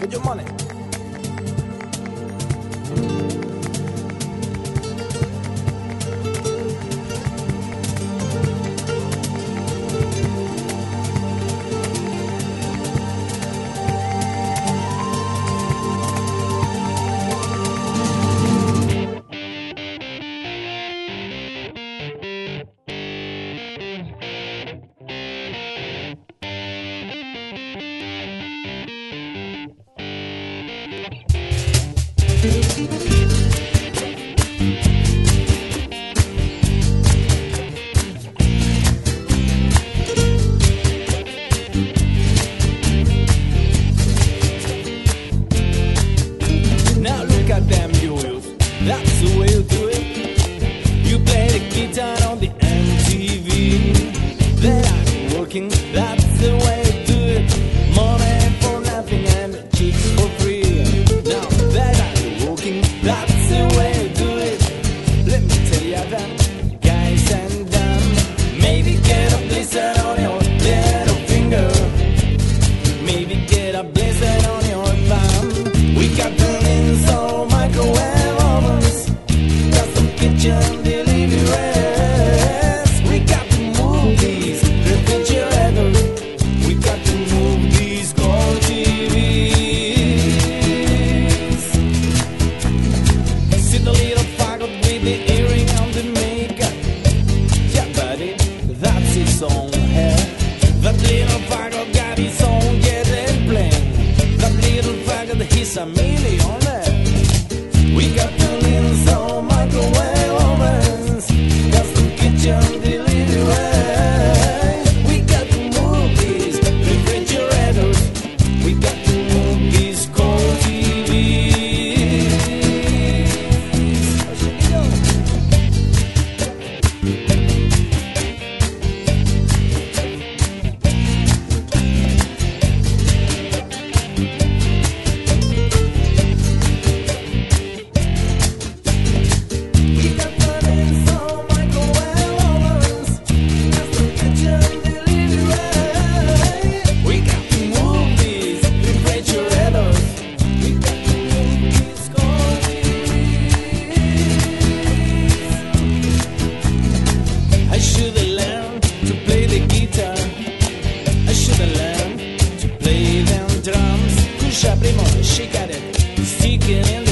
your money. Now look at them yo-yos, that's the way you do it. You play the guitar on the MTV. They are working, that's the way you do it. Money for nothing and chicks for free. Now they are working, that's the way you do it. Let me tell you that, guys and them. Maybe get a blizzard on your little finger. Maybe get a blizzard on your thumb. We got buildings or microwave ovens, custom kitchen deliveries. We got the movies, refrigerators. We got the movies called TVs. See the little faggot with the earring and the makeup. Yeah, buddy, that's his own hair. That little faggot got his own jet airplane. That little faggot, he's a millionaire. We got millions of microwave ovens, custom kitchen delivery. We got the movies, refrigerators. We got the movies called TVs. We got millions of microwave ovens, custom kitchen delivery. We got the movies, refrigerators. We got the movies called TVs. I should have learned to play the guitar. I should have learned to play them drums. Pusha primo, she got it, sticking in